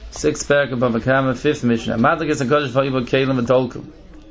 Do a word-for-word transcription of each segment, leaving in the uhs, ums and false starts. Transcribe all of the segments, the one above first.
Sixth parak of Bava Kama, fifth Mishnah. Madlikas HaKadosh Vayibot Kelim V'Tolkum.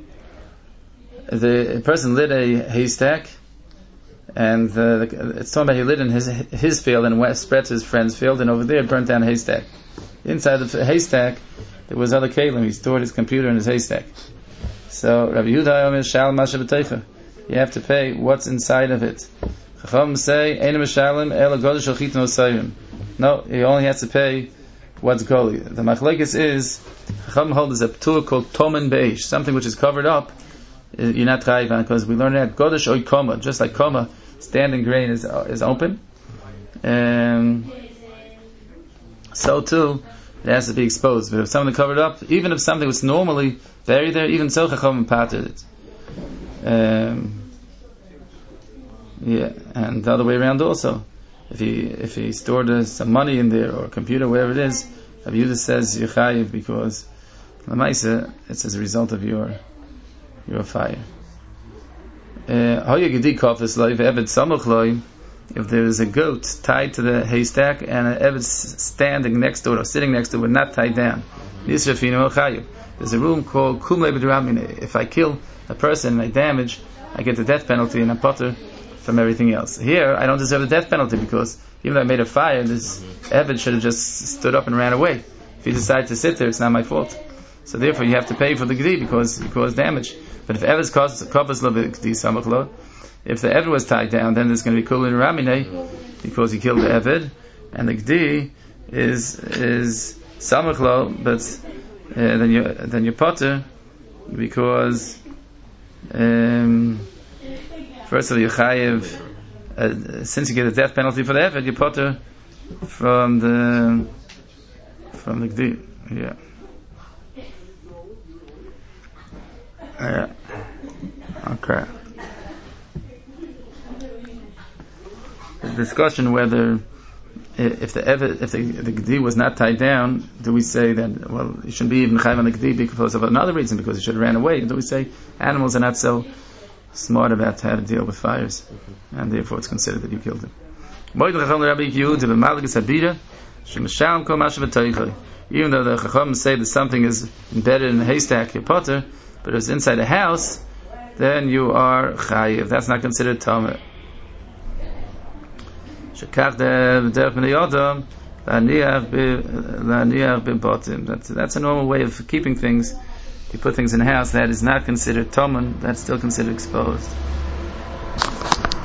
The person lit a haystack, and uh, it's talking about he lit in his his field and went, spread to his friend's field, and over there burnt down a haystack. Inside the haystack, there was other kelim. He stored his computer in his haystack. So Rabbi Yehuda Omer Shal Masha B'Teicha. You have to pay what's inside of it. Chacham say Ein Mishalim Ela Godesh Shel Chitin Osayim. No, he only has to pay what's goli. The machlekes is Chacham hold is a ptur called Tomen Beish, something which is covered up. You're not chayiv on, because we learned that Godesh Oy Koma, just like Koma, standing grain is is open. Um, so too, it has to be exposed. But if something covered up, even if something was normally buried there, even so, Chacham patted it. Um, yeah, and the other way around also. If he if he stored uh, some money in there or a computer, wherever it is, Rabbi Yehuda says you're chayiv because l'maisa it's as a result of your your fire. Uh, if there is a goat tied to the haystack and an eved standing next to it or sitting next to it, not tied down, there's a room called kumle b'dramine. If I kill a person and I damage, I get the death penalty and I'm potter from everything else. Here, I don't deserve the death penalty because even though I made a fire, this eved should have just stood up and ran away. If he decided to sit there, it's not my fault. So therefore, you have to pay for the gedi because you caused damage. But if Eved's covers lo b'gedi samach lo, if the Eved was tied down, then there's going to be kul in ramine because he killed the Eved, and the gedi is is samach lo, but uh, then you then you potter because um, first of all you chayiv uh, since you get a death penalty for the Eved, you potter from the from the gedi. Yeah. Yeah. Okay. The discussion whether if the if the the gedi was not tied down, do we say that well you shouldn't be even chayv on the gedi because of another reason, because he should have ran away? Do we say animals are not so smart about how to deal with fires, and therefore it's considered that you killed him? Even though the chacham say that something is embedded in the haystack, you're potter, but if it's inside a house, then you are chayiv. That's not considered tameh. That's that's a normal way of keeping things. You put things in a house that is not considered tameh, that's still considered exposed.